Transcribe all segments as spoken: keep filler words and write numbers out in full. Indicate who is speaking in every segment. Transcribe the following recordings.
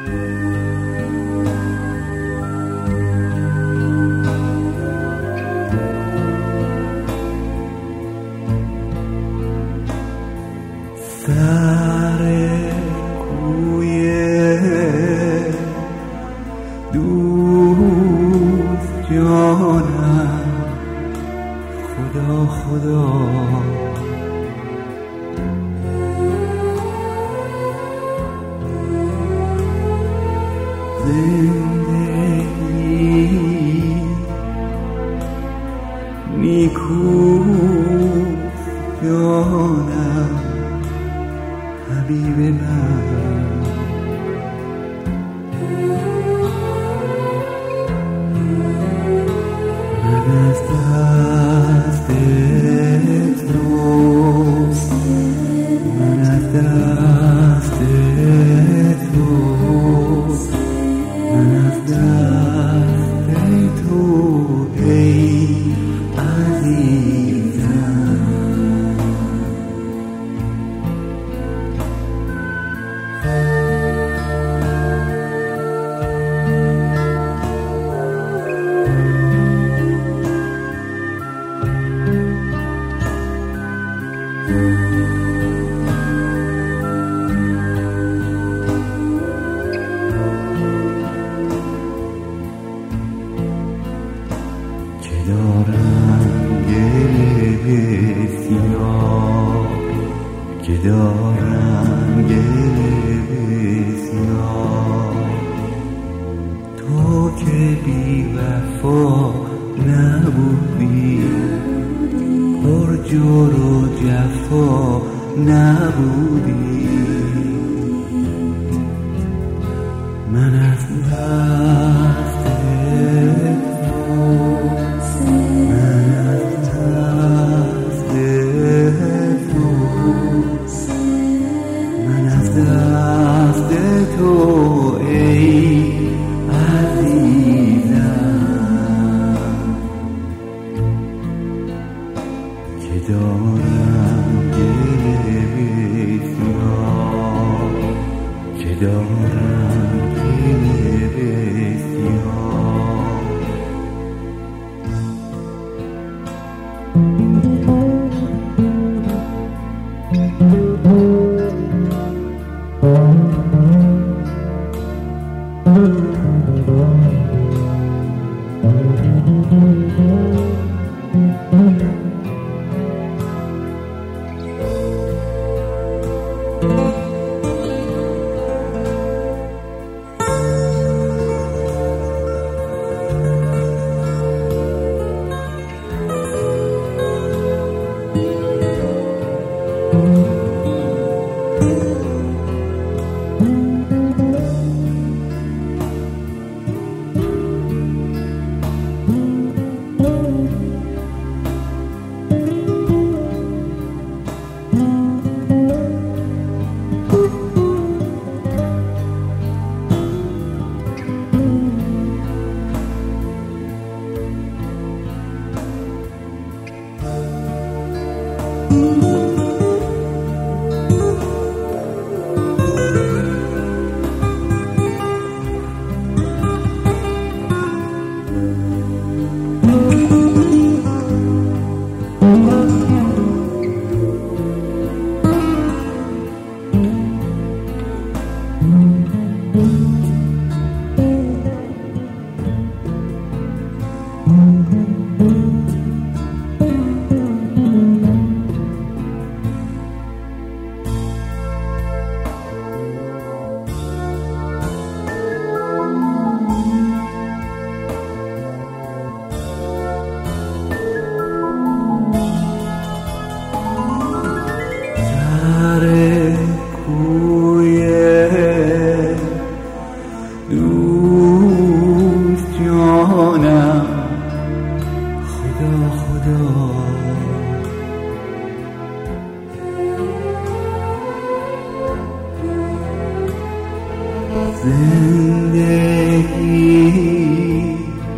Speaker 1: سر کوی دوست جانم خدا خدا زندگی نیکوست جانم حبیب من من از دست توست من از دست توست من از دست تو ای عزیزم که دارم گله سیاه که دارم گله سیاه تو که بی وفا نبودی پر جور و جفا نبودی من از دست توست من از دست توست من از دست تو ای عزیزم که دارم گله سیاه که دارم گله سیاه زندگی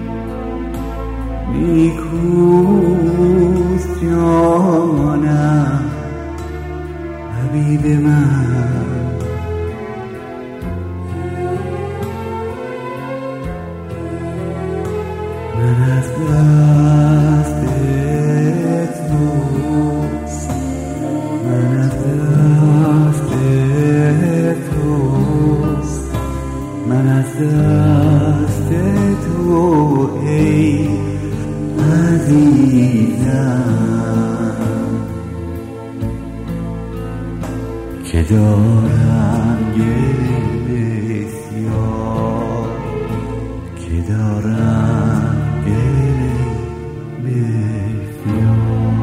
Speaker 1: نیکوست جانم حبیب من دست توست، من از دست توست، من از دست تو ای عزیزم که دارم گل بسیار، که دارم گل بسیار.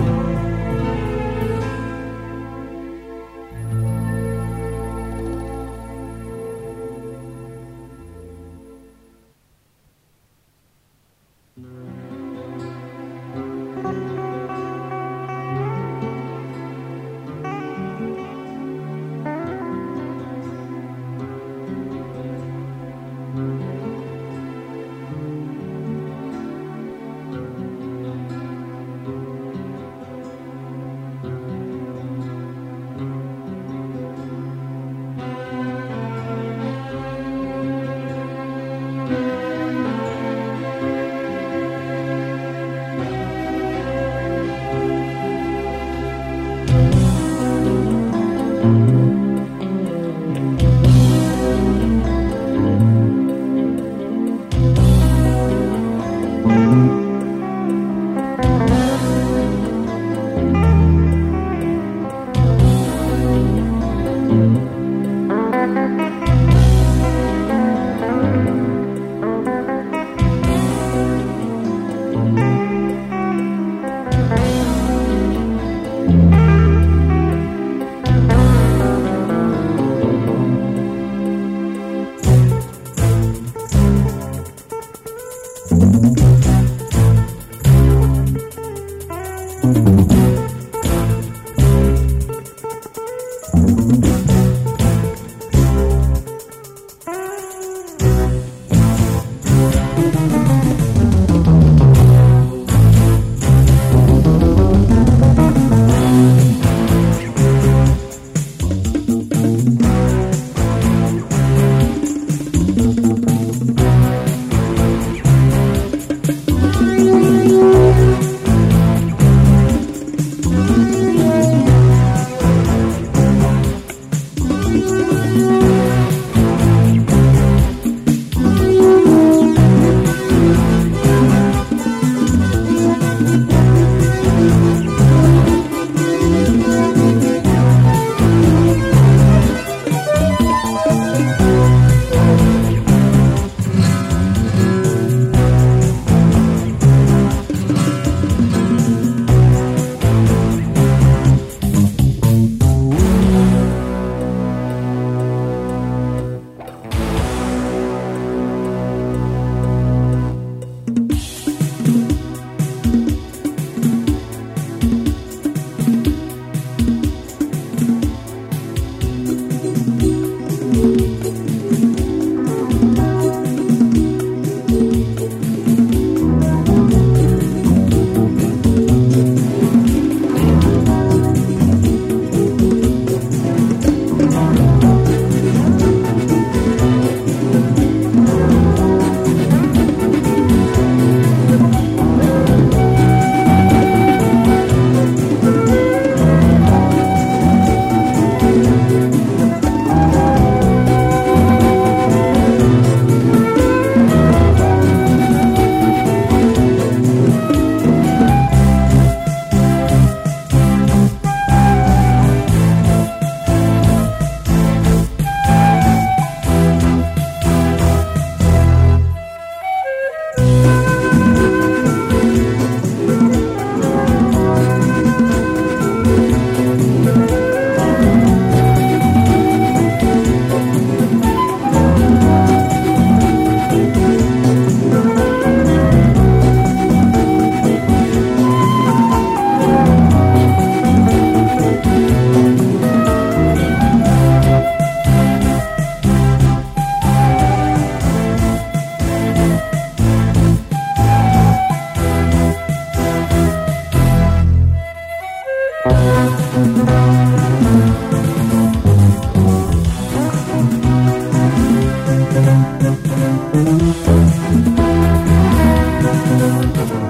Speaker 2: Thank you.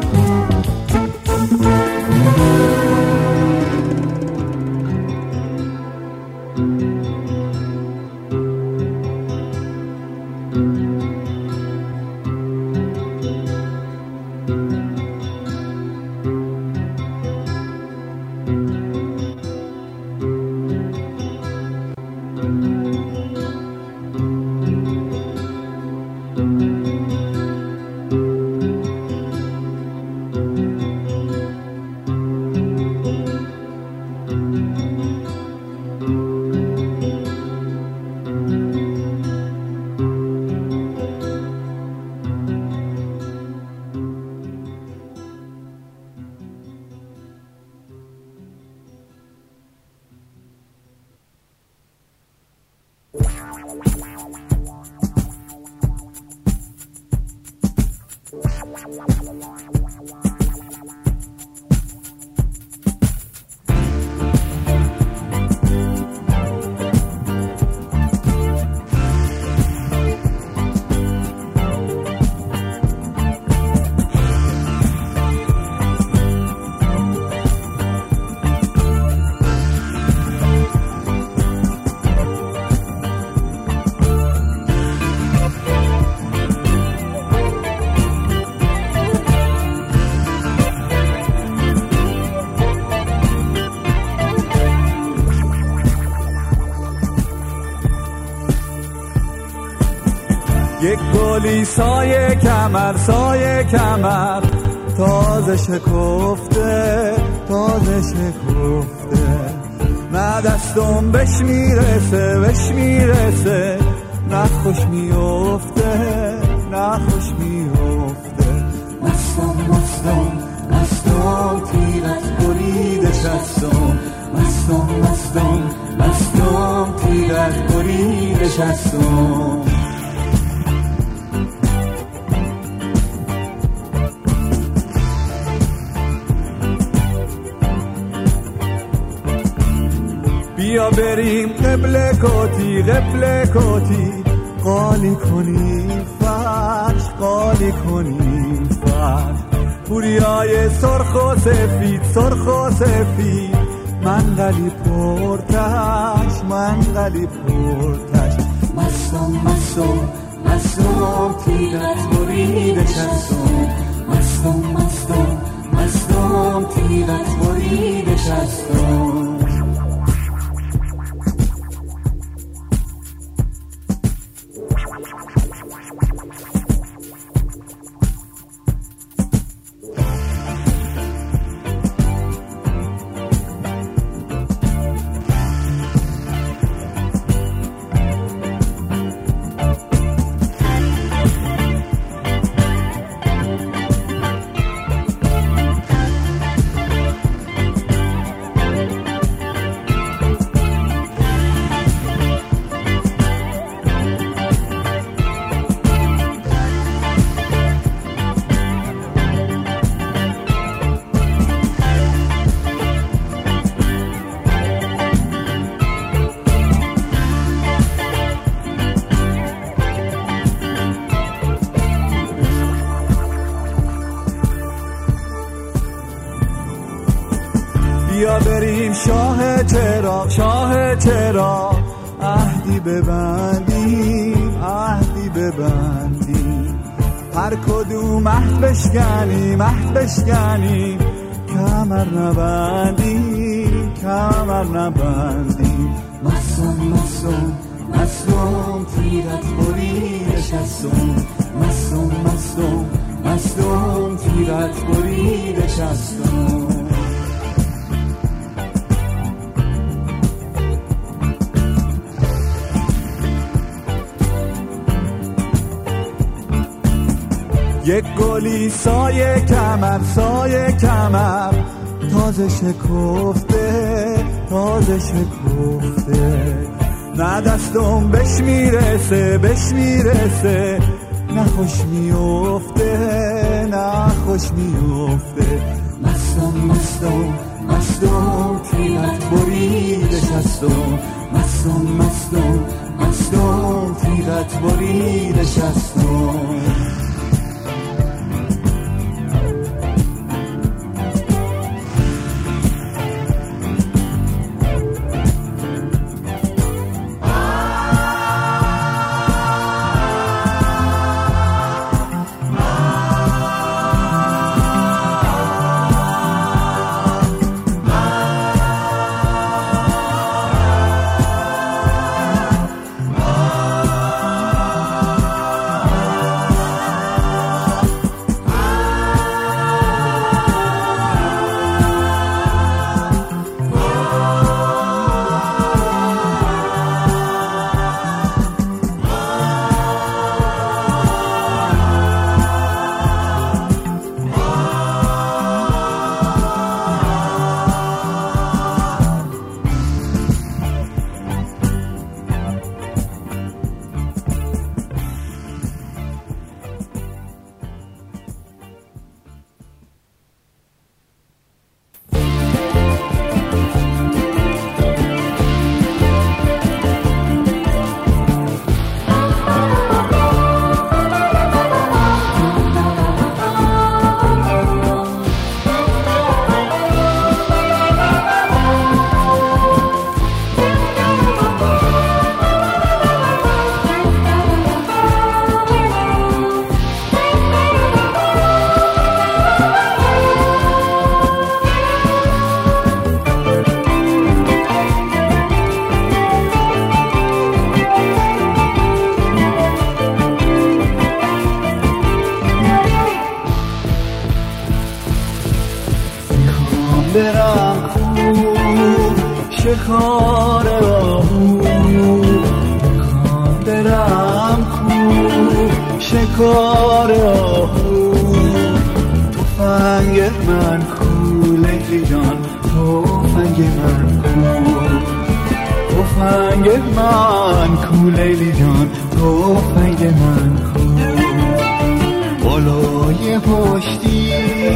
Speaker 2: یک گلی سایه کمر سایه کمر تازه شکفته تازه شکفته، نه دستم بهش میرسه بهش میرسه، نه خوش میفته نه خوش میفته. مستم مستم مستم تیرت برید شستم، مستم مستم مستم تیرت برید شستم. بیا بریم قبل کتی قبل کتی، قالی کنیم فرش قالی کنیم فرش. پوریای سرخ و سفید سرخ و سفید، منقلی پرتش منقلی پرتش. مستم مستم مستم تیرت برید شستم، مستم مستم مستم تیرت برید شستم. بیا بریم شاه چرا شاه چرا، عهدی ببندیم عهدی ببندیم. هر کدوم عهد بشکنیم عهد بشکنیم، کمر نبندیم کمر نبندیم. مستم مستم مستم تیرت برید شستم، مستم مستم مستم تیرت برید شستم. یک گلی سایه کمر سایه کمر تازه شکفته تازه شکفته، نه دستم بهش میرسه بهش میرسه، نه خوش میفته نه خوش میفته. مستم مستم مستم تیرت برید شستم، مستم مستم مستم تیرت برید شستم. شکار آهو میخوام برم کو شکار آهو تفنگ من کو لیلی جان تفنگ من کو تفنگ من کو لیلی جان تفنگ من کو بالای پشتی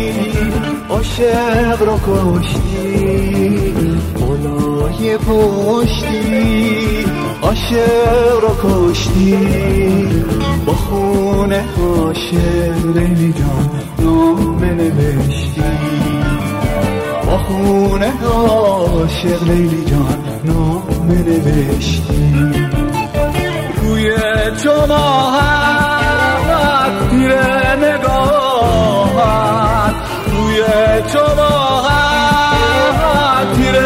Speaker 2: عاشق رو کشتی بالای پشتی عاشق رو کشتی با خونه عاشق لیلی جان نامه نوشتی با خونه عاشق لیلی جان نامه نوشتی روی چماهت تیر نگاهت روی چماهت تیر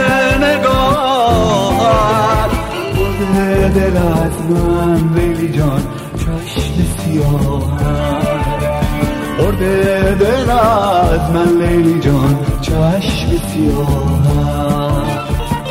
Speaker 2: نگاهت برده دل از من لیلی جان چشم سیاهت برده دل از من لیلی جان چشم سیاهت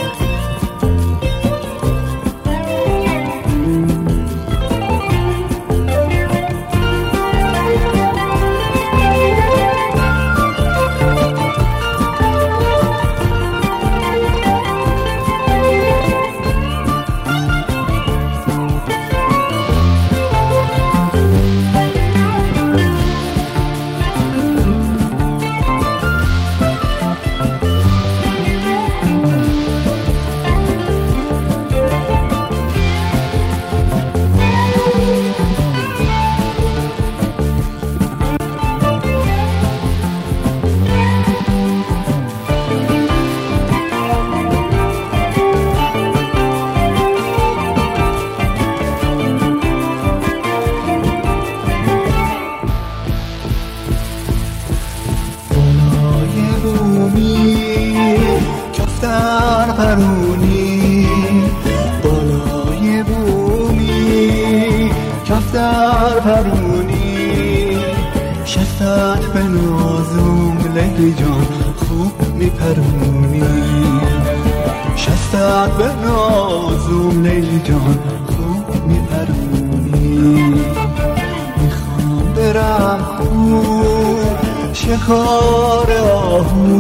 Speaker 2: کفتر پرونی بالای بومی کفتر پرونی شستت به نازم لیلی جان خوب میپرونی شستت به نازم لیلی جان خوب میپرونی میخوام برم خوب شکار آهو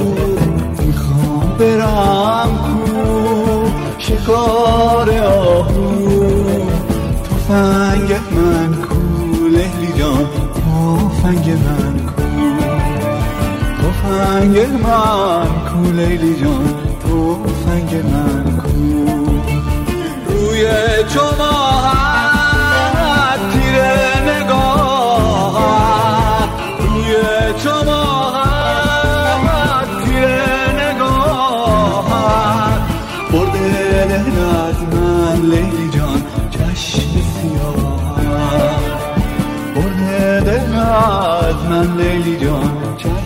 Speaker 2: برم کو شکار آهو تفنگ من کو لیلی جان تفنگ من کو تفنگ من کو لیلی جان تفنگ من کو روی چماهت تیر نگاهت روی چماهت تیر برده دل از من لیلی جان چشم سیاه برده دل از من لیلی جان